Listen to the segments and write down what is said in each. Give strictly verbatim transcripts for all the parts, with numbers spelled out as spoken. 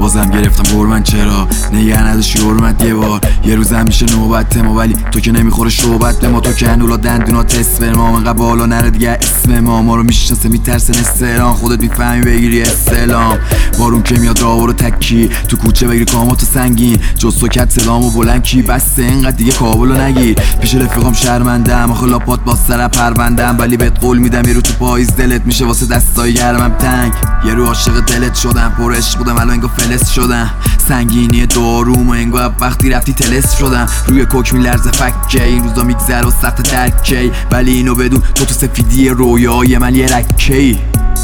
بازم گرفتم گرمن چرا نگه نداشتی حرمت یه بار یه روزم میشه نوبت ما ولی تو که نمیخوره شوبت به ما تو که هنولا دندونات اسم ما منقدر بالا نره دیگه اسم ما ما رو میشناسه میترسه استعلام خودت میفهمی بگیری استعلام بارون که میاد راهو رو تکی تو کوچه بگیری کاماتو سنگین جز تو کت سلامو بلند کی بسته اینقدر دیگه کابلو نگیر پیش رفیقام شرمندم آخه لاپات باز سر پروندم ولی بهت قول میدم یه رو تو پاییز دلت میشه واسه دستای گرمم تنگ یه رو عاشق دلت شدم پر عشق بودم الان انگار فلس شدم سنگینی داروم انگار وقتی رفتی تلس شدم روی کوک میلرزه فکه این روزا میگذره و سخت درکی ولی اینو بدون تو تو سفیدی رویای من یه رکی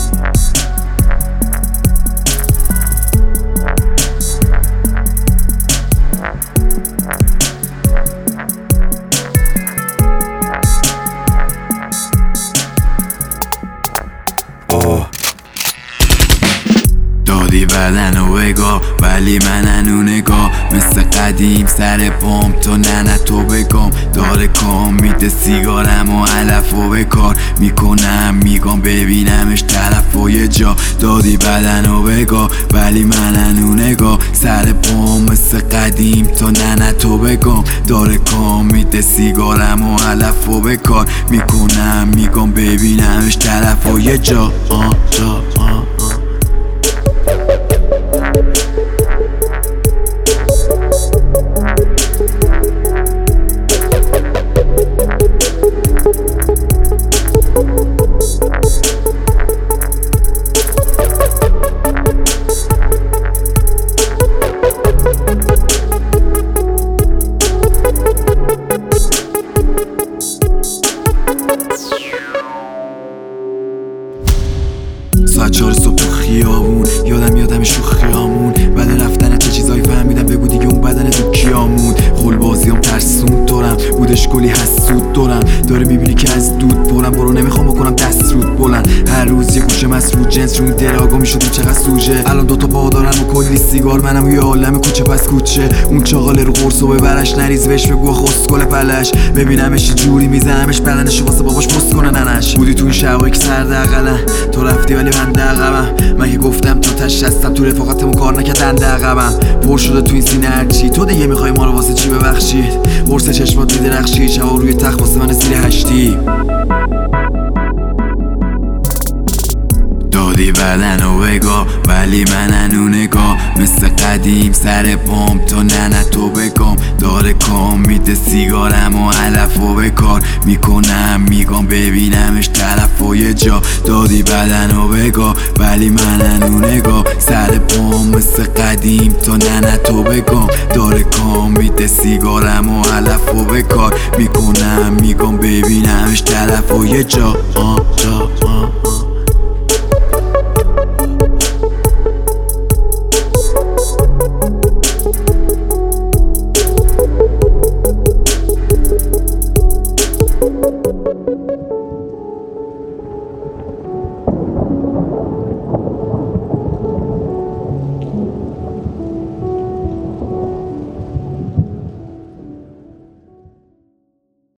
دادی بدن و بگاه ولی من هنو نگاه مثل قدیم سر پام تو نه نه تو بگم داره کام میده سیگارم و علف و بکار میکنم میگم ببینمش طرف و یه جا دادی بدن و بگاه ولی من هنو نگاه سر پام مثل قدیم تو نه نه تو بگم داره کام میده سیگارم و علف و بکار میکنم میگم ببینمش طرف و یه جا آه جا آه آه ساعت چهار صبح تو خیابون یادم یادم شوخیامون بعد رفتن چه چیزایی فهمیدم بگو دیگه اون بدن تو کیامون خول بازیام ترسون دارم بودش کلی حسود دارم داره میبینی که از دود پرم برو نمیخوام بکنم دست رود بلند هر روز یه گوشه مسرود جنس رو این دراگا میشدیم چقدر سوژه الان دوتا پا دارم و کلی سیگار منم و یه عالم کوچه پس کوچه اون چاقاله رو قرص و ببرش نریز بهش بگو خسکل پلش ببینمش چه جوری میزنمش بدنشو واسه باباش پست کنه ننش بودی تو این شبایی که سرد عقلم تو رفتی ولی من عقبم من که گفتم تا تش هستم تو رفاقتمون کار نکردن عقبم پر شده تو این سینه هرچی تو دیگه میخوای ما رو واسه چی ببخشید قرص چشمات میدرخشی شبا روی تخت واسه من زیر هشتی دادی بدن و بگاه ولی من هنو نگاه مثل قدیم سر پام تو نه نه تو بگم داره کام میده سیگارم و علف و بکار میکنم میگم ببینمش طرف و یه جا دادی بدن و بگاه ولی من هنو نگاه سر پام مثل قدیم تو نه نه تو بگم داره کام میده سیگارم و علف و بکار میکنم میگم ببینمش طرف و یه جا آه جا